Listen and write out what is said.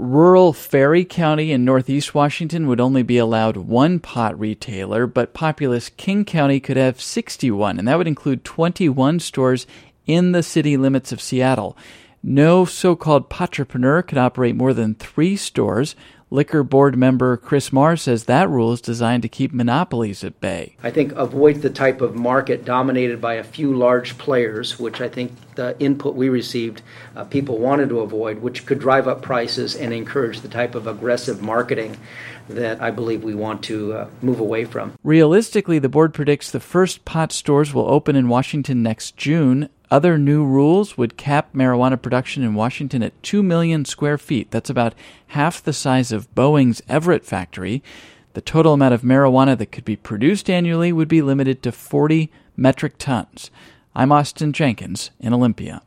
Rural Ferry County in northeast Washington would only be allowed one pot retailer, but populous King County could have 61, and that would include 21 stores in the city limits of Seattle. No so-called potrepreneur could operate more than 3 stores. Liquor Board member Chris Marr says that rule is designed to keep monopolies at bay. I think avoid the type of market dominated by a few large players, which I think the input we received, people wanted to avoid, which could drive up prices and encourage the type of aggressive marketing that I believe we want to move away from. Realistically, the board predicts the first pot stores will open in Washington next June. Other new rules would cap marijuana production in Washington at 2 million square feet. That's about half the size of Boeing's Everett factory. The total amount of marijuana that could be produced annually would be limited to 40 metric tons. I'm Austin Jenkins in Olympia.